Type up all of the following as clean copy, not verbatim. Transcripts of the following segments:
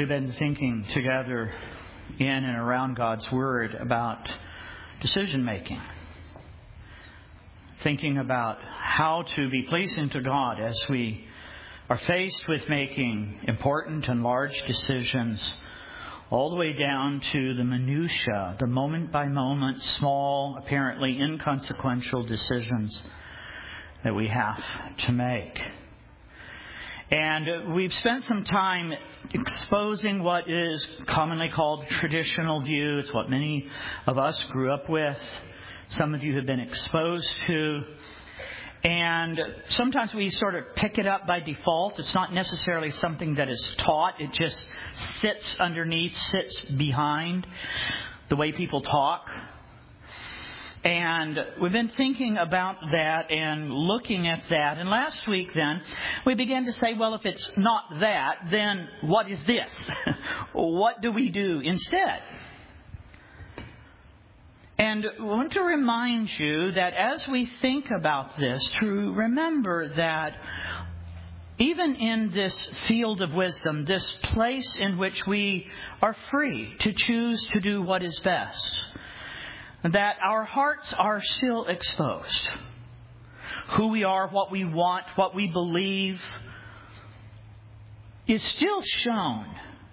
We've been thinking together in and around God's Word about decision making. Thinking about how to be pleasing to God as we are faced with making important and large decisions, all the way down to the minutiae, the moment-by-moment, small, apparently inconsequential decisions that we have to make. And we've spent some time exposing what is commonly called traditional view. It's what many of us grew up with. Some of you have been exposed to. And sometimes we sort of pick it up by default. It's not necessarily something that is taught. It just sits underneath, sits behind the way people talk. And we've been thinking about that and looking at that. And last week then, we began to say, well, if it's not that, then what is this? What do we do instead? And I want to remind you that as we think about this, to remember that even in this field of wisdom, this place in which we are free to choose to do what is best, that our hearts are still exposed. Who we are, what we want, what we believe is still shown.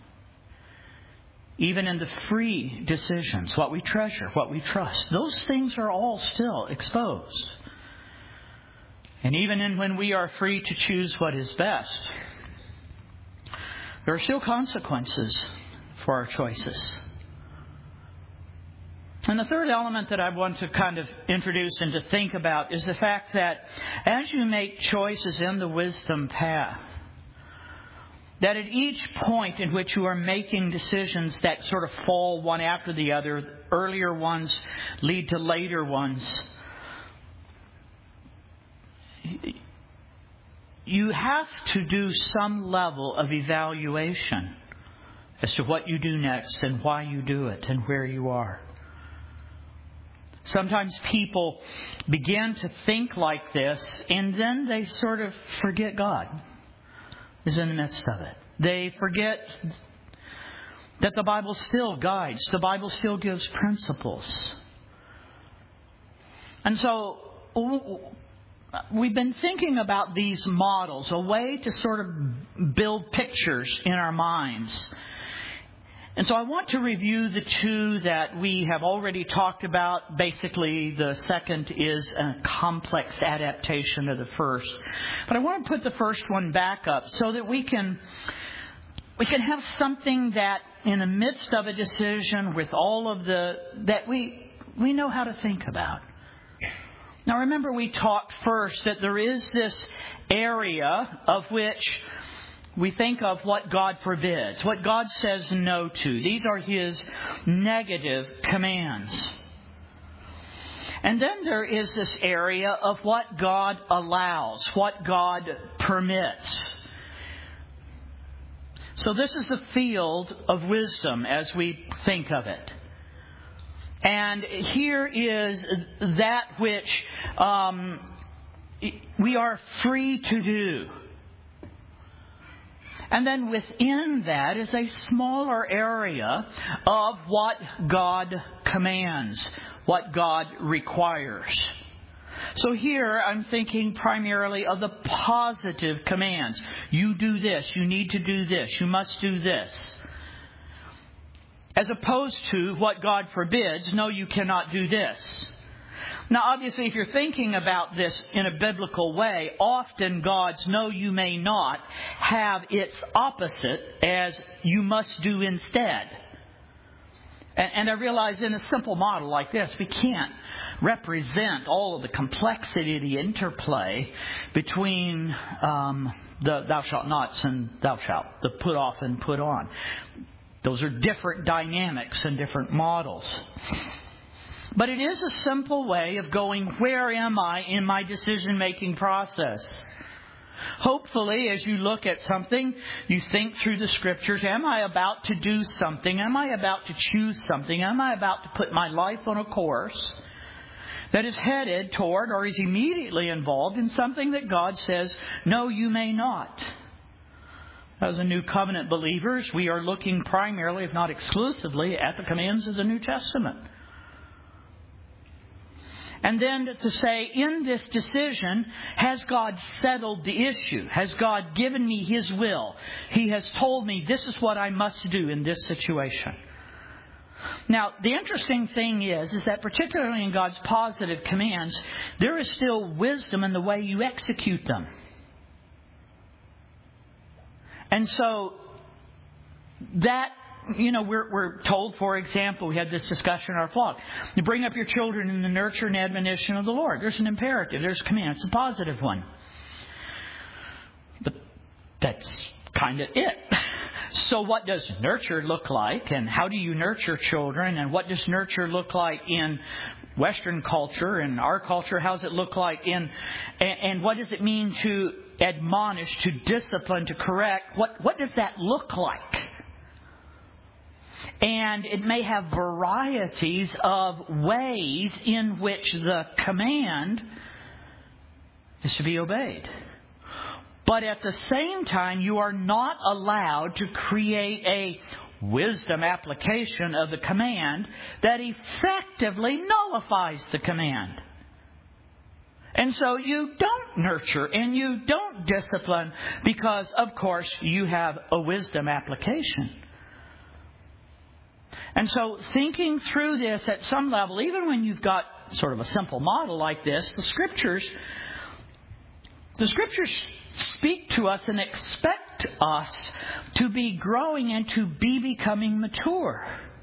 Even in the free decisions, what we treasure, what we trust, those things are all still exposed. And even when we are free to choose what is best, there are still consequences for our choices. And the third element that I want to kind of introduce and to think about is the fact that as you make choices in the wisdom path, that at each point in which you are making decisions that sort of fall one after the other, earlier ones lead to later ones, you have to do some level of evaluation as to what you do next and why you do it and where you are. Sometimes people begin to think like this and then they sort of forget God is in the midst of it. They forget that the Bible still guides. The Bible still gives principles. And so we've been thinking about these models, a way to sort of build pictures in our minds. And so I want to review the two that we have already talked about. Basically, the second is a complex adaptation of the first. But I want to put the first one back up so that we can have something that in the midst of a decision with all of that we know how to think about. Now remember, we talked first that there is this area of which we think of what God forbids, what God says no to. These are His negative commands. And then there is this area of what God allows, what God permits. So this is the field of wisdom as we think of it. And here is that which we are free to do. And then within that is a smaller area of what God commands, what God requires. So here I'm thinking primarily of the positive commands. You do this, you need to do this, you must do this. As opposed to what God forbids, no, you cannot do this. Now, obviously, if you're thinking about this in a biblical way, often God's no, you may not have its opposite as you must do instead. And I realize in a simple model like this, we can't represent all of the complexity, the interplay between the thou shalt nots and thou shalt, the put off and put on. Those are different dynamics and different models. But it is a simple way of going, where am I in my decision-making process? Hopefully, as you look at something, you think through the Scriptures, am I about to do something? Am I about to choose something? Am I about to put my life on a course that is headed toward or is immediately involved in something that God says, no, you may not? As a New Covenant believers, we are looking primarily, if not exclusively, at the commands of the New Testament. And then to say, in this decision, has God settled the issue? Has God given me His will? He has told me this is what I must do in this situation. Now, the interesting thing is that particularly in God's positive commands, there is still wisdom in the way you execute them. And so that, we're told, for example, we had this discussion in our flock, you bring up your children in the nurture and admonition of the Lord. There's an imperative. There's a command. It's a positive one. That's kind of it. So what does nurture look like? And how do you nurture children? And what does nurture look like in Western culture and our culture? How does it look like and what does it mean to admonish, to discipline, to correct? What does that look like? And it may have varieties of ways in which the command is to be obeyed. But at the same time, you are not allowed to create a wisdom application of the command that effectively nullifies the command. And so you don't nurture and you don't discipline because, of course, you have a wisdom application. And so thinking through this at some level, even when you've got sort of a simple model like this, the Scriptures speak to us and expect us to be growing and to be becoming mature.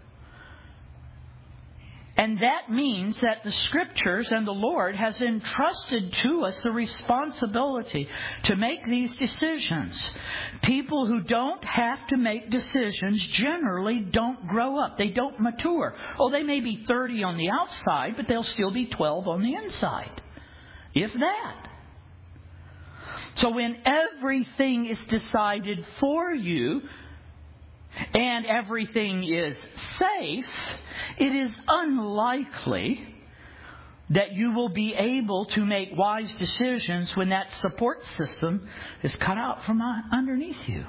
And that means that the Scriptures and the Lord has entrusted to us the responsibility to make these decisions. People who don't have to make decisions generally don't grow up. They don't mature. Oh, they may be 30 on the outside, but they'll still be 12 on the inside. If that. So when everything is decided for you, and everything is safe, it is unlikely that you will be able to make wise decisions when that support system is cut out from underneath you.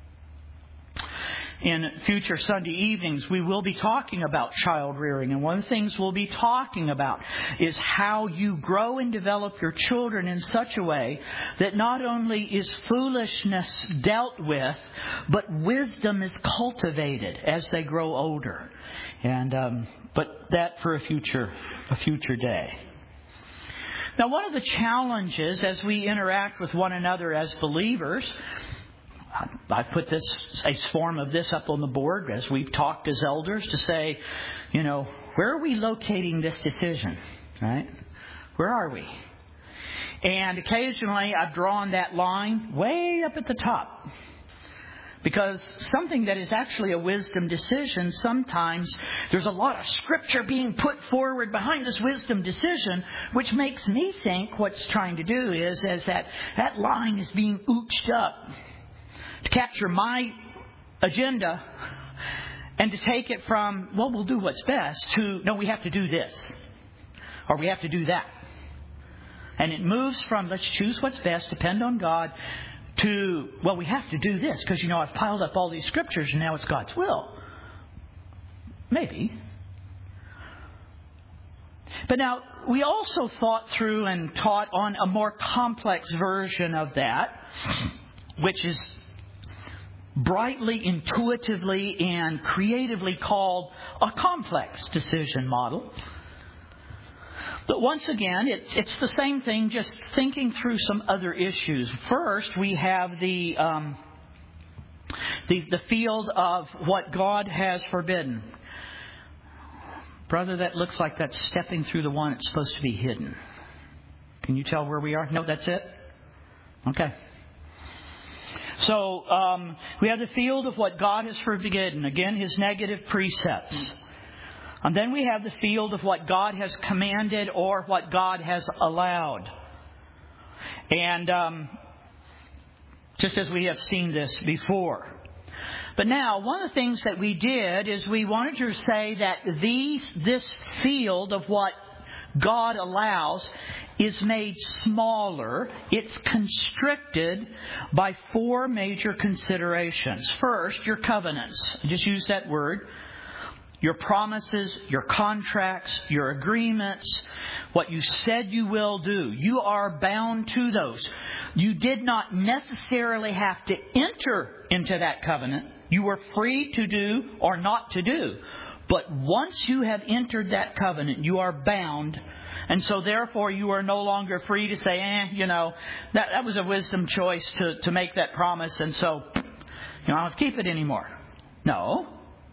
In future Sunday evenings, we will be talking about child rearing. And one of the things we'll be talking about is how you grow and develop your children in such a way that not only is foolishness dealt with, but wisdom is cultivated as they grow older. And but that for a future day. Now, one of the challenges as we interact with one another as believers, I've put a form of this up on the board as we've talked as elders to say, where are we locating this decision, right? Where are we? And occasionally I've drawn that line way up at the top. Because something that is actually a wisdom decision, sometimes there's a lot of Scripture being put forward behind this wisdom decision, which makes me think what's trying to do is that line is being ooched up to capture my agenda and to take it from, well, we'll do what's best, to, no, we have to do this or we have to do that. And it moves from, let's choose what's best, depend on God, to, well, we have to do this because, I've piled up all these Scriptures and now it's God's will. Maybe. But now, we also thought through and taught on a more complex version of that, which is brightly, intuitively, and creatively called a complex decision model. But once again, it's the same thing, just thinking through some other issues. First, we have the field of what God has forbidden. Brother, that looks like that's stepping through the one that's supposed to be hidden. Can you tell where we are? No, that's it? Okay. So, we have the field of what God has forbidden. Again, His negative precepts. And then we have the field of what God has commanded or what God has allowed. And just as we have seen this before. But now, one of the things that we did is we wanted to say that this field of what God allows is made smaller. It's constricted by 4 major considerations. First, your covenants. I just use that word. Your promises, your contracts, your agreements, what you said you will do. You are bound to those. You did not necessarily have to enter into that covenant. You were free to do or not to do. But once you have entered that covenant, you are bound. And so therefore you are no longer free to say, that was a wisdom choice to make that promise. And so, I don't have to keep it anymore. No.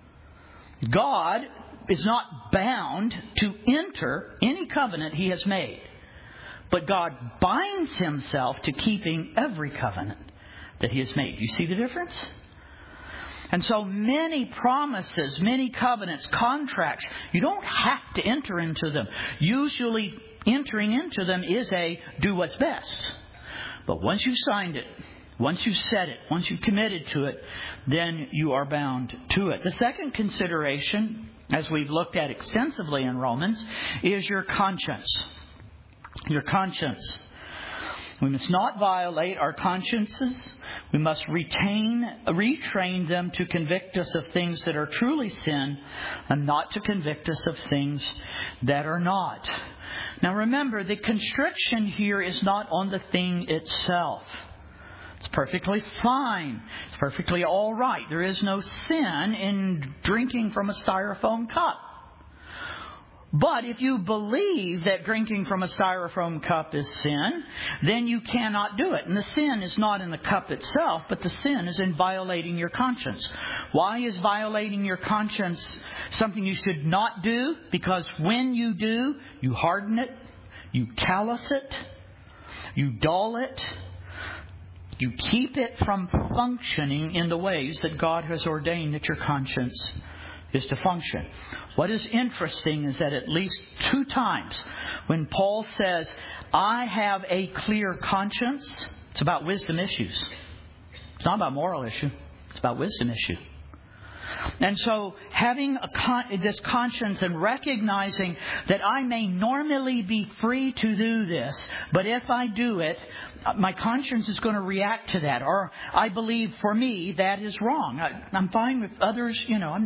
God is not bound to enter any covenant He has made. But God binds Himself to keeping every covenant that He has made. You see the difference? And so many promises, many covenants, contracts, you don't have to enter into them. Usually entering into them is a do what's best. But once you signed it, once you said it, once you committed to it, then you are bound to it. The second consideration, as we've looked at extensively in Romans, is your conscience. Your conscience. We must not violate our consciences. We must retrain them to convict us of things that are truly sin and not to convict us of things that are not. Now remember, the constriction here is not on the thing itself. It's perfectly fine. It's perfectly all right. There is no sin in drinking from a styrofoam cup. But if you believe that drinking from a styrofoam cup is sin, then you cannot do it. And the sin is not in the cup itself, but the sin is in violating your conscience. Why is violating your conscience something you should not do? Because when you do, you harden it, you callous it, you dull it, you keep it from functioning in the ways that God has ordained that your conscience is to function. What is interesting is that at least 2 times when Paul says, I have a clear conscience, it's about wisdom issues. It's not about moral issue. It's about wisdom issue. And so having this conscience and recognizing that I may normally be free to do this, but if I do it, my conscience is going to react to that. Or I believe for me that is wrong. I'm fine with others. I'm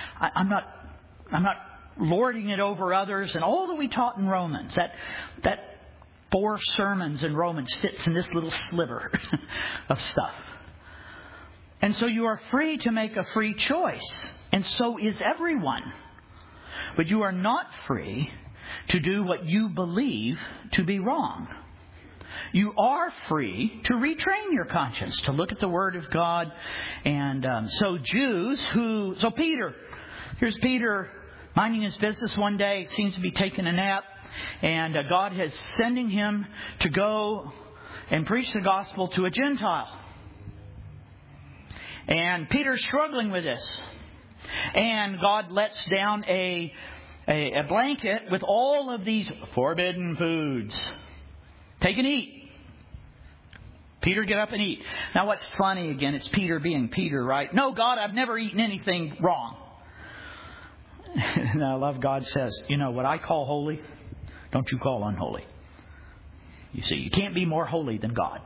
not lording it over others. And all that we taught in Romans, that 4 sermons in Romans fits in this little sliver of stuff. And so you are free to make a free choice. And so is everyone. But you are not free to do what you believe to be wrong. You are free to retrain your conscience, to look at the Word of God. And so Peter, here's Peter minding his business one day, seems to be taking a nap. And God is sending him to go and preach the gospel to a Gentile. And Peter's struggling with this. And God lets down a blanket with all of these forbidden foods. Take and eat. Peter, get up and eat. Now what's funny again, it's Peter being Peter, right? No, God, I've never eaten anything wrong. And I love God says, what I call holy, don't you call unholy. You see, you can't be more holy than God.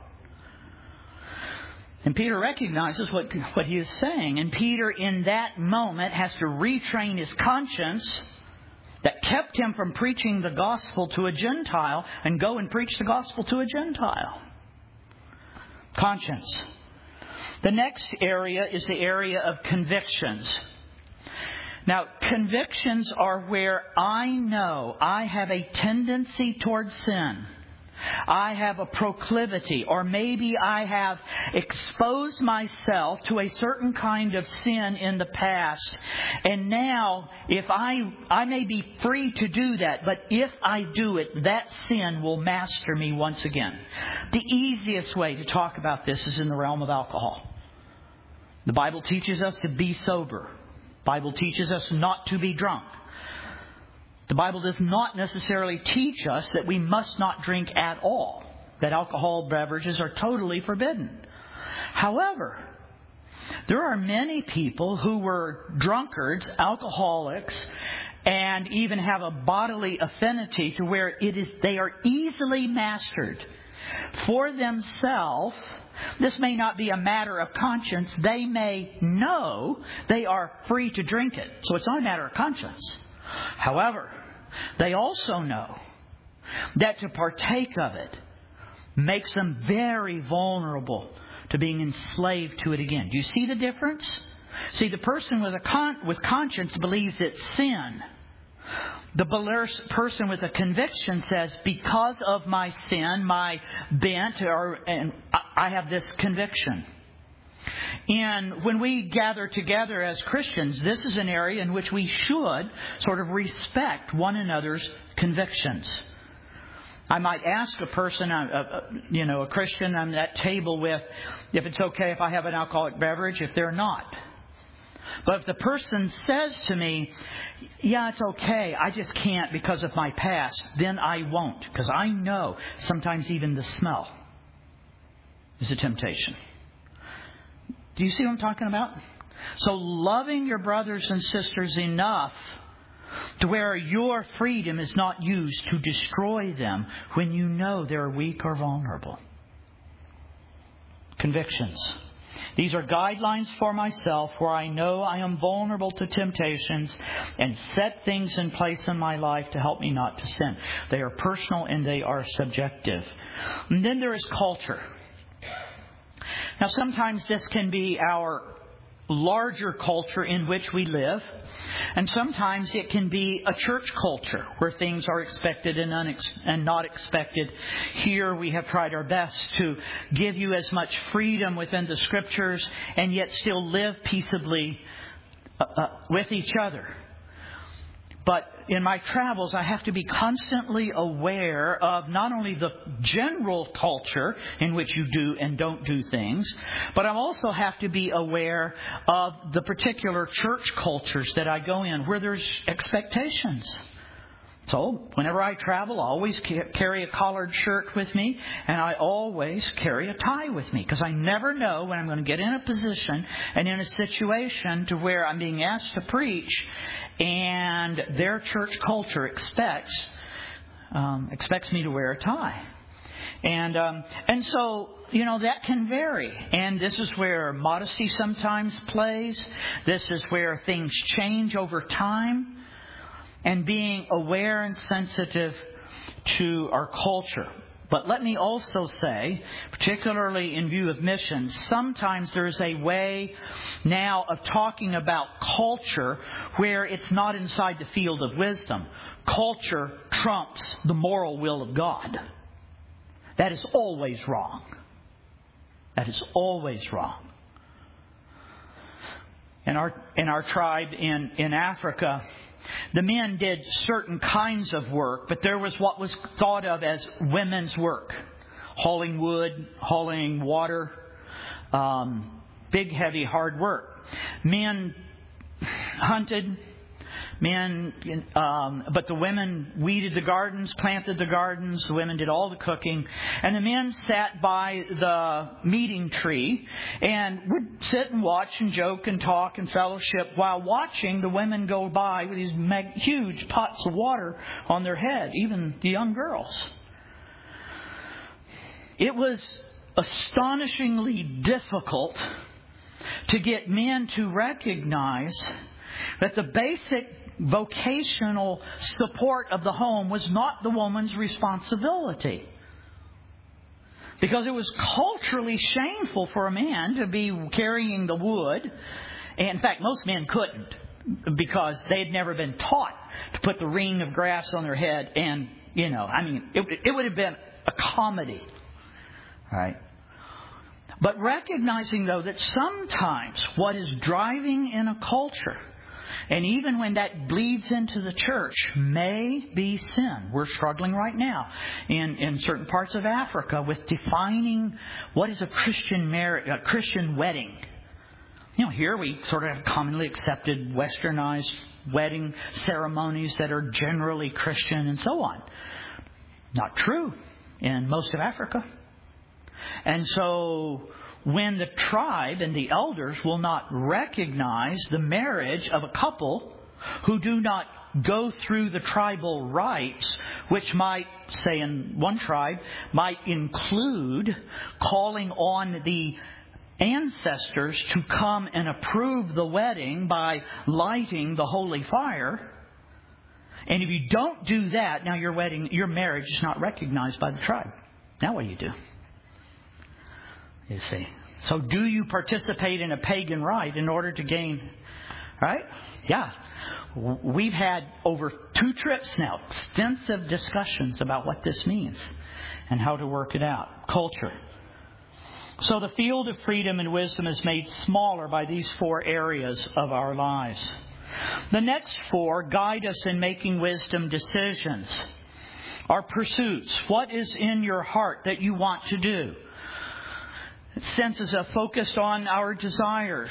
And Peter recognizes what he is saying. And Peter, in that moment, has to retrain his conscience that kept him from preaching the gospel to a Gentile and go and preach the gospel to a Gentile. Conscience. The next area is the area of convictions. Now, convictions are where I know I have a tendency towards sin. I have a proclivity, or maybe I have exposed myself to a certain kind of sin in the past. And now, if I may be free to do that, but if I do it, that sin will master me once again. The easiest way to talk about this is in the realm of alcohol. The Bible teaches us to be sober. The Bible teaches us not to be drunk. The Bible does not necessarily teach us that we must not drink at all, that alcohol beverages are totally forbidden. However, there are many people who were drunkards, alcoholics, and even have a bodily affinity to where they are easily mastered. For themselves, this may not be a matter of conscience. They may know they are free to drink it. So it's not a matter of conscience. However, they also know that to partake of it makes them very vulnerable to being enslaved to it again. Do you see the difference? See, the person with conscience believes it's sin. The person with a conviction says, because of my sin, my bent, and I have this conviction. And when we gather together as Christians, this is an area in which we should sort of respect one another's convictions. I might ask a person, a Christian I'm at table with, if it's okay if I have an alcoholic beverage, if they're not. But if the person says to me, yeah, it's okay, I just can't because of my past, then I won't. Because I know sometimes even the smell is a temptation. Do you see what I'm talking about? So loving your brothers and sisters enough to where your freedom is not used to destroy them when you know they're weak or vulnerable. Convictions. These are guidelines for myself where I know I am vulnerable to temptations and set things in place in my life to help me not to sin. They are personal and they are subjective. And then there is culture. Now sometimes this can be our larger culture in which we live. And sometimes it can be a church culture where things are expected and not expected. Here we have tried our best to give you as much freedom within the Scriptures and yet still live peaceably with each other. But in my travels, I have to be constantly aware of not only the general culture in which you do and don't do things, but I also have to be aware of the particular church cultures that I go in where there's expectations. So whenever I travel, I always carry a collared shirt with me, and I always carry a tie with me, because I never know when I'm going to get in a position and in a situation to where I'm being asked to preach, and their church culture expects me to wear a tie. And so, that can vary. And this is where modesty sometimes plays. This is where things change over time. And being aware and sensitive to our culture. But let me also say, particularly in view of missions, sometimes there's a way now of talking about culture where it's not inside the field of wisdom. Culture trumps the moral will of God. That is always wrong. That is always wrong. In our tribe in Africa, the men did certain kinds of work, but there was what was thought of as women's work. Hauling wood, hauling water, big, heavy, hard work. Men hunted, but the women weeded the gardens, planted the gardens, the women did all the cooking, and the men sat by the meeting tree and would sit and watch and joke and talk and fellowship while watching the women go by with these huge pots of water on their head, even the young girls. It was astonishingly difficult to get men to recognize that the basic vocational support of the home was not the woman's responsibility. Because it was culturally shameful for a man to be carrying the wood. And in fact, most men couldn't, because they had never been taught to put the ring of grass on their head. And, it would have been a comedy. Right? But recognizing, though, that sometimes what is driving in a culture, and even when that bleeds into the church, may be sin. We're struggling right now in certain parts of Africa with defining what is a Christian marriage, a Christian wedding. Here we sort of have commonly accepted westernized wedding ceremonies that are generally Christian and so on. Not true in most of Africa. And so when the tribe and the elders will not recognize the marriage of a couple who do not go through the tribal rites, which might, say in one tribe, might include calling on the ancestors to come and approve the wedding by lighting the holy fire. And if you don't do that, now your marriage is not recognized by the tribe. Now what do you do? You see. So do you participate in a pagan rite in order to gain, right? Yeah. We've had over 2 trips now, extensive discussions about what this means and how to work it out. Culture. So the field of freedom and wisdom is made smaller by these 4 areas of our lives. The next 4 guide us in making wisdom decisions. Our pursuits. What is in your heart that you want to do? Senses are focused on our desires.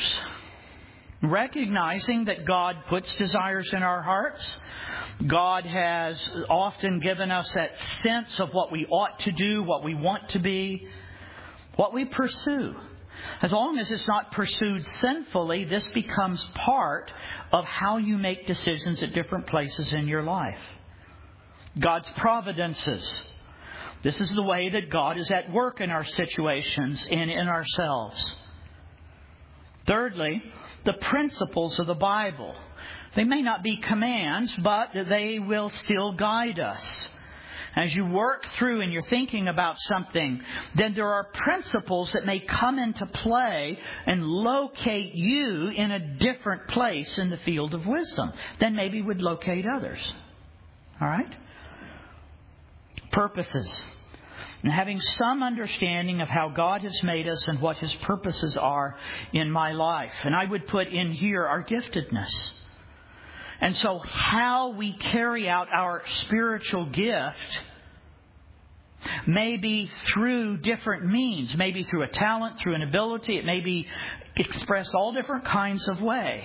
Recognizing that God puts desires in our hearts. God has often given us that sense of what we ought to do, what we want to be, what we pursue. As long as it's not pursued sinfully, this becomes part of how you make decisions at different places in your life. God's providences. This is the way that God is at work in our situations and in ourselves. Thirdly, the principles of the Bible. They may not be commands, but they will still guide us. As you work through and you're thinking about something, then there are principles that may come into play and locate you in a different place in the field of wisdom than maybe would locate others. All right? Purposes. And having some understanding of how God has made us and what His purposes are in my life. And I would put in here our giftedness. And so how we carry out our spiritual gift may be through different means. Maybe through a talent, through an ability. It may be expressed all different kinds of ways.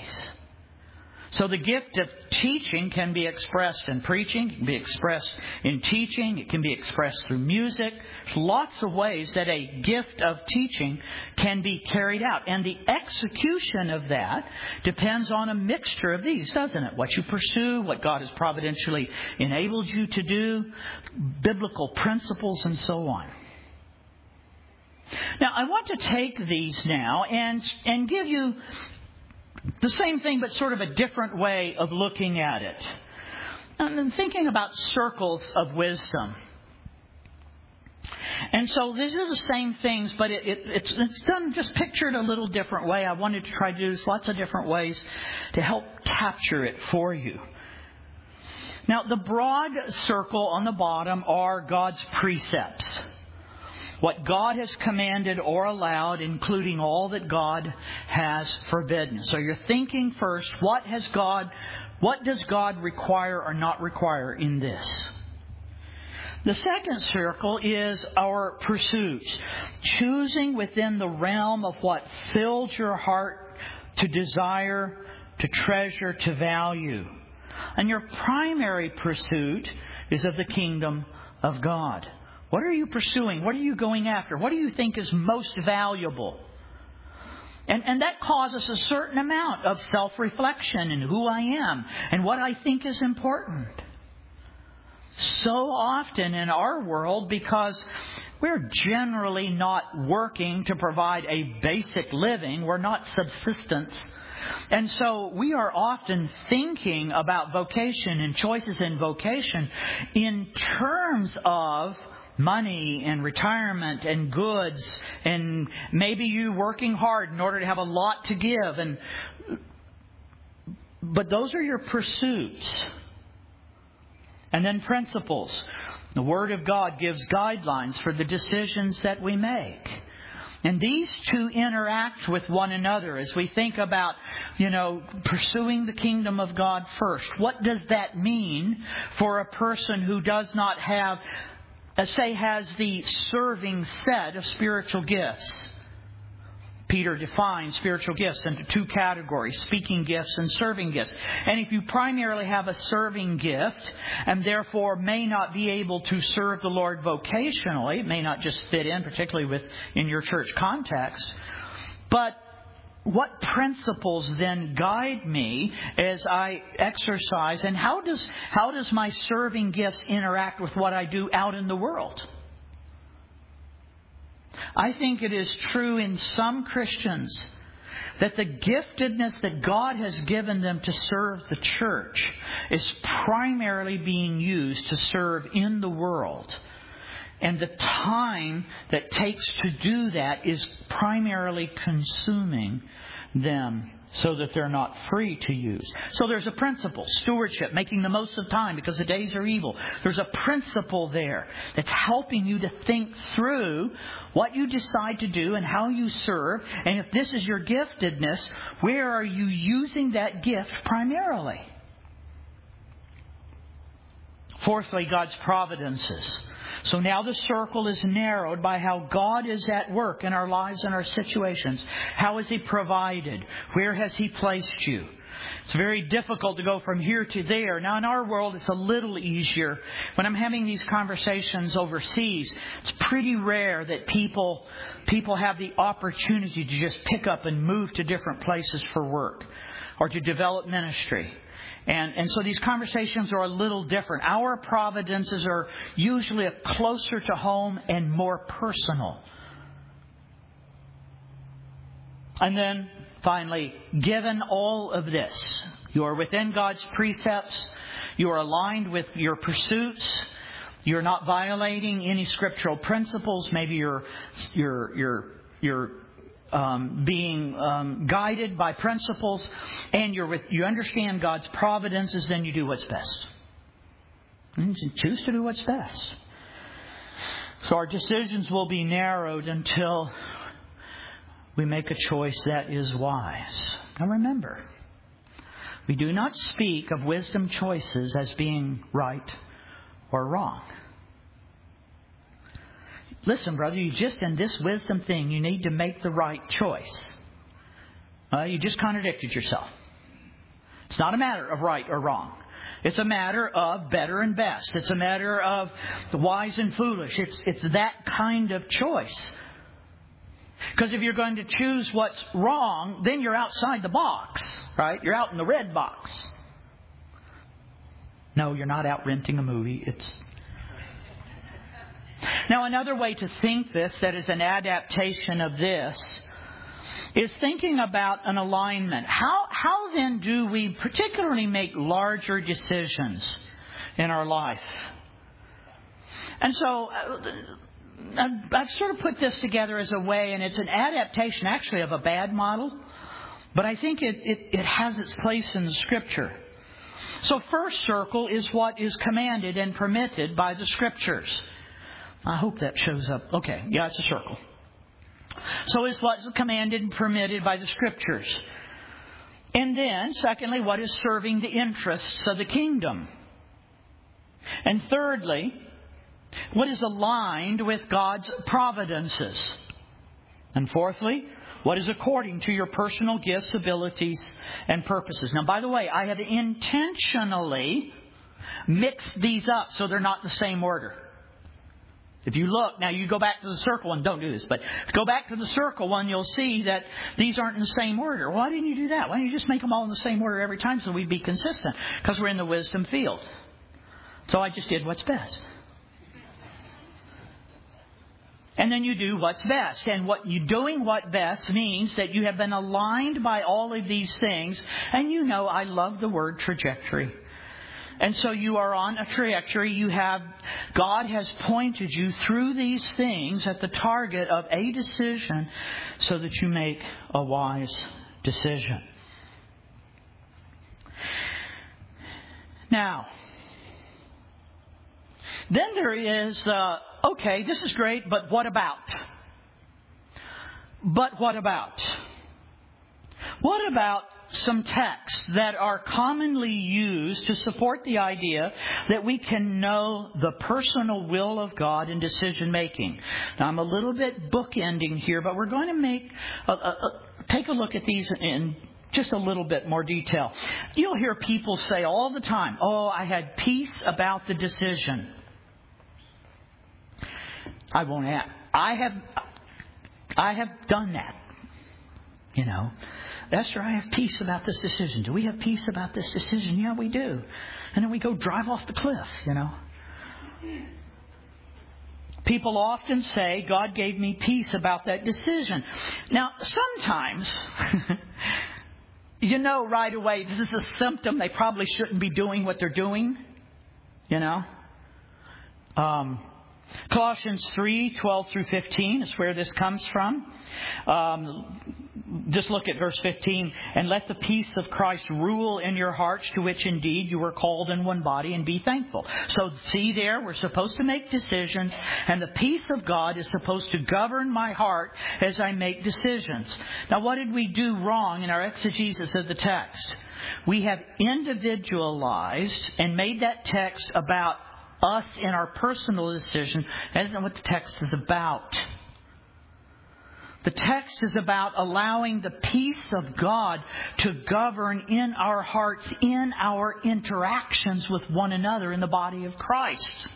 So the gift of teaching can be expressed in preaching. It can be expressed in teaching. It can be expressed through music. There's lots of ways that a gift of teaching can be carried out. And the execution of that depends on a mixture of these, doesn't it? What you pursue, what God has providentially enabled you to do, biblical principles, and so on. Now, I want to take these now and give you the same thing, but sort of a different way of looking at it. I'm thinking about circles of wisdom. And so these are the same things, but it's done just pictured a little different way. I wanted to try to do this lots of different ways to help capture it for you. Now, the broad circle on the bottom are God's precepts. What God has commanded or allowed, including all that God has forbidden. So you're thinking first, what does God require or not require in this? The second circle is our pursuits. Choosing within the realm of what fills your heart to desire, to treasure, to value. And your primary pursuit is of the kingdom of God. What are you pursuing? What are you going after? What do you think is most valuable? And that causes a certain amount of self-reflection in who I am and what I think is important. So often in our world, because we're generally not working to provide a basic living, we're not subsistence. And so we are often thinking about vocation and choices in vocation in terms of money and retirement and goods, and maybe you working hard in order to have a lot to give. But those are your pursuits. And then principles. The Word of God gives guidelines for the decisions that we make. And these two interact with one another as we think about, pursuing the kingdom of God first. What does that mean for a person who does not have, has the serving set of spiritual gifts? Peter defines spiritual gifts into 2 categories, speaking gifts and serving gifts. And if you primarily have a serving gift and therefore may not be able to serve the Lord vocationally, it may not just fit in, particularly in your church context, but what principles then guide me as I exercise, and how does my serving gifts interact with what I do out in the world? I think it is true in some Christians that the giftedness that God has given them to serve the church is primarily being used to serve in the world. And the time that takes to do that is primarily consuming them so that they're not free to use. So there's a principle, stewardship, making the most of time because the days are evil. There's a principle there that's helping you to think through what you decide to do and how you serve. And if this is your giftedness, where are you using that gift primarily? Fourthly, God's providences. So now the circle is narrowed by how God is at work in our lives and our situations. How has He provided? Where has He placed you? It's very difficult to go from here to there. Now in our world it's a little easier. When I'm having these conversations overseas, it's pretty rare that people have the opportunity to just pick up and move to different places for work or to develop ministry. And so these conversations are a little different. Our providences are usually closer to home and more personal. And then finally, given all of this, you are within God's precepts, you are aligned with your pursuits, you're not violating any scriptural principles, maybe you're being guided by principles, and you understand God's providences, then you do what's best. And you choose to do what's best. So our decisions will be narrowed until we make a choice that is wise. Now remember, we do not speak of wisdom choices as being right or wrong. Listen, brother, you just in this wisdom thing, you need to make the right choice. You just contradicted yourself. It's not a matter of right or wrong. It's a matter of better and best. It's a matter of the wise and foolish. It's that kind of choice. Because if you're going to choose what's wrong, then you're outside the box, right? You're out in the red box. No, you're not out renting a movie. Now, another way to think this, that is an adaptation of this, is thinking about an alignment. How then do we particularly make larger decisions in our life? And so I've sort of put this together as a way, and it's an adaptation actually of a bad model, but I think it has its place in the Scripture. So first circle is what is commanded and permitted by the Scriptures. I hope that shows up. Okay, yeah, it's a circle. So it's what's commanded and permitted by the Scriptures. And then, secondly, what is serving the interests of the kingdom. And thirdly, what is aligned with God's providences. And fourthly, what is according to your personal gifts, abilities, and purposes. Now, by the way, I have intentionally mixed these up so they're not in the same order. If you look, now you go back to the circle one, don't do this, but go back to the circle one, you'll see that these aren't in the same order. Why didn't you do that? Why don't you just make them all in the same order every time so we'd be consistent? Because we're in the wisdom field. So I just did what's best. And then you do what's best. And doing what best means that you have been aligned by all of these things. And you know I love the word trajectory. And so you are on a trajectory. God has pointed you through these things at the target of a decision so that you make a wise decision. Now, then there is, okay, this is great, but what about? But what about? What about some texts that are commonly used to support the idea that we can know the personal will of God in decision making? Now, I'm a little bit bookending here, but we're going to take a look at these in just a little bit more detail. You'll hear people say all the time, "Oh, I had peace about the decision." I won't add. I have done that. Esther, I have peace about this decision. Do we have peace about this decision? Yeah, we do. And then we go drive off the cliff, People often say, God gave me peace about that decision. Now, sometimes, right away, this is a symptom they probably shouldn't be doing what they're doing. Colossians 3:12 through 15 is where this comes from. Just look at verse 15. And let the peace of Christ rule in your hearts, to which indeed you were called in one body, and be thankful. So see there, we're supposed to make decisions, and the peace of God is supposed to govern my heart as I make decisions. Now, what did we do wrong in our exegesis of the text? We have individualized and made that text about us in our personal decision. That isn't what the text is about. The text is about allowing the peace of God to govern in our hearts, in our interactions with one another in the body of Christ.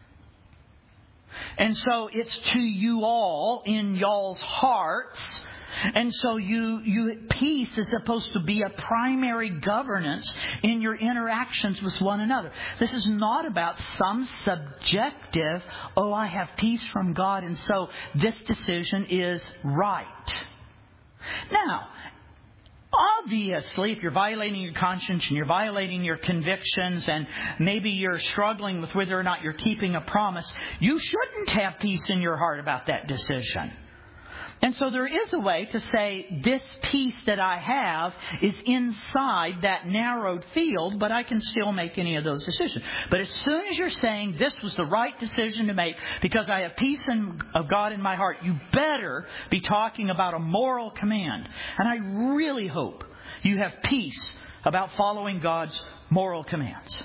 And so it's to you all, in y'all's hearts. And so peace is supposed to be a primary governance in your interactions with one another. This is not about some subjective, I have peace from God, and so this decision is right. Now, obviously, if you're violating your conscience and you're violating your convictions, and maybe you're struggling with whether or not you're keeping a promise, you shouldn't have peace in your heart about that decision. And so there is a way to say, this peace that I have is inside that narrowed field, but I can still make any of those decisions. But as soon as you're saying this was the right decision to make because I have peace of God in my heart, you better be talking about a moral command. And I really hope you have peace about following God's moral commands.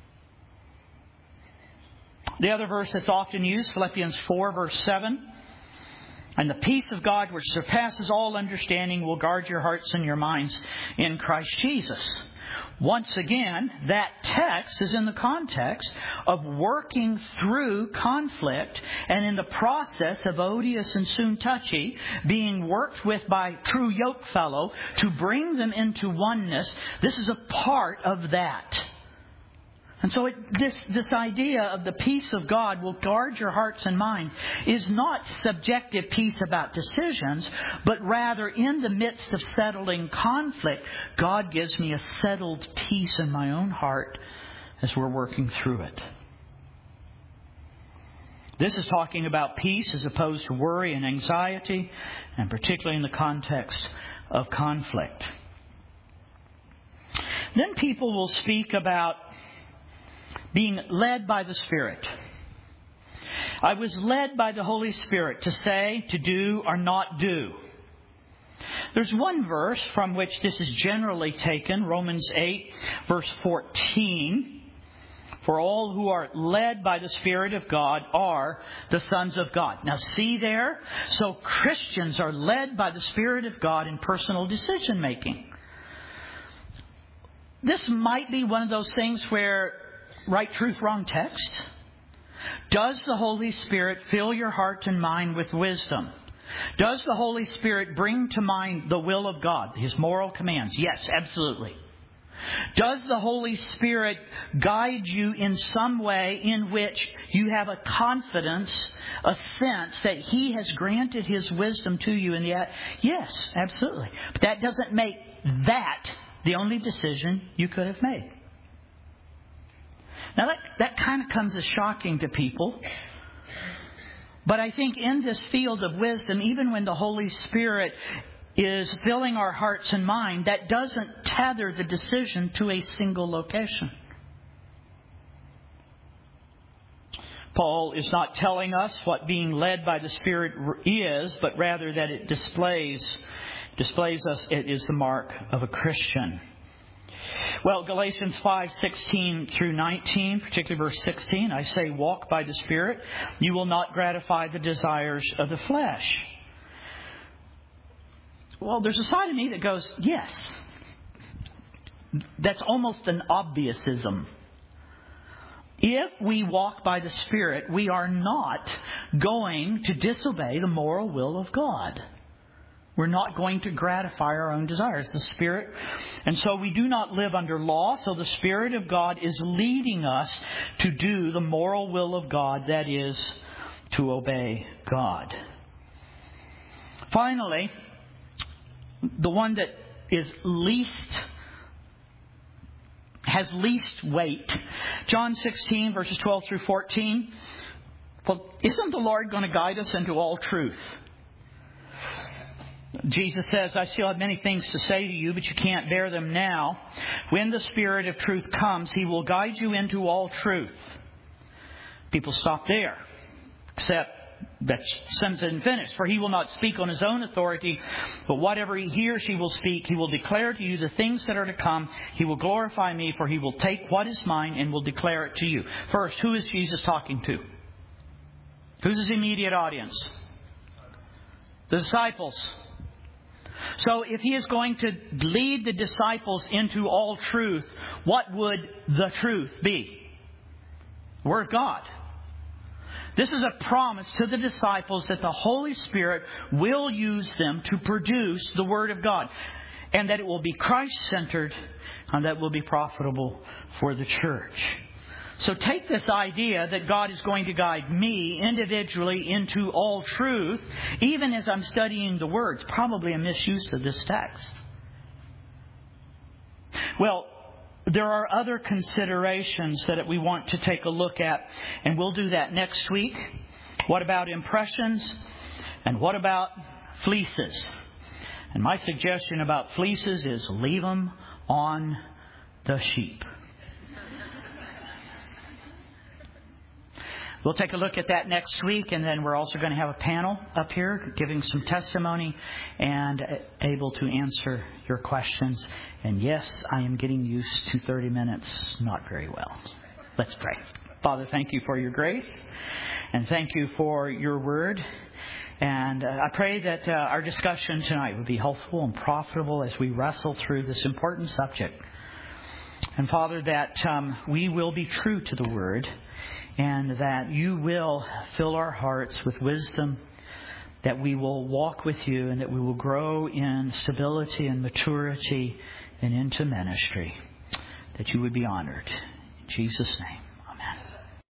The other verse that's often used, Philippians 4, verse 7. And the peace of God, which surpasses all understanding, will guard your hearts and your minds in Christ Jesus. Once again, that text is in the context of working through conflict, and in the process of Odious and Syntyche being worked with by true yokefellow to bring them into oneness. This is a part of that. And so this idea of the peace of God will guard your hearts and mind is not subjective peace about decisions, but rather in the midst of settling conflict, God gives me a settled peace in my own heart as we're working through it. This is talking about peace as opposed to worry and anxiety, and particularly in the context of conflict. Then people will speak about being led by the Spirit. I was led by the Holy Spirit to say, to do, or not do. There's one verse from which this is generally taken, Romans 8, verse 14. For all who are led by the Spirit of God are the sons of God. Now see there? So Christians are led by the Spirit of God in personal decision making. This might be one of those things where right truth, wrong text. Does the Holy Spirit fill your heart and mind with wisdom? Does the Holy Spirit bring to mind the will of God, His moral commands? Yes, absolutely. Does the Holy Spirit guide you in some way in which you have a confidence, a sense that He has granted His wisdom to you? And yet, yes, absolutely. But that doesn't make that the only decision you could have made. Now that kind of comes as shocking to people. But I think in this field of wisdom, even when the Holy Spirit is filling our hearts and mind, that doesn't tether the decision to a single location. Paul is not telling us what being led by the Spirit is, but rather that it displays us, it is the mark of a Christian. Well, Galatians 5:16 through 19, particularly verse 16, I say, walk by the Spirit, you will not gratify the desires of the flesh. Well, there's a side of me that goes, yes. That's almost an obviousism. If we walk by the Spirit, we are not going to disobey the moral will of God. We're not going to gratify our own desires. The Spirit. And so we do not live under law. So the Spirit of God is leading us to do the moral will of God. That is, to obey God. Finally, the one that is has least weight. John 16, verses 12 through 14. Well, isn't the Lord going to guide us into all truth? Jesus says, I still have many things to say to you, but you can't bear them now. When the Spirit of truth comes, He will guide you into all truth. People stop there. Except that sentence isn't finished. For He will not speak on His own authority, but whatever He hears He will speak. He will declare to you the things that are to come. He will glorify Me, for He will take what is mine and will declare it to you. First, who is Jesus talking to? Who's His immediate audience? The disciples. So if He is going to lead the disciples into all truth, what would the truth be? The Word of God. This is a promise to the disciples that the Holy Spirit will use them to produce the Word of God. And that it will be Christ-centered and that will be profitable for the church. So take this idea that God is going to guide me individually into all truth, even as I'm studying the Word. It's probably a misuse of this text. Well, there are other considerations that we want to take a look at, and we'll do that next week. What about impressions? And what about fleeces? And my suggestion about fleeces is leave them on the sheep. We'll take a look at that next week, and then we're also going to have a panel up here giving some testimony and able to answer your questions. And yes, I am getting used to 30 minutes not very well. Let's pray. Father, thank You for Your grace, and thank You for Your word. And I pray that our discussion tonight would be helpful and profitable as we wrestle through this important subject. And Father, that we will be true to the Word, and that You will fill our hearts with wisdom, that we will walk with You, and that we will grow in stability and maturity and into ministry, that You would be honored. In Jesus' name.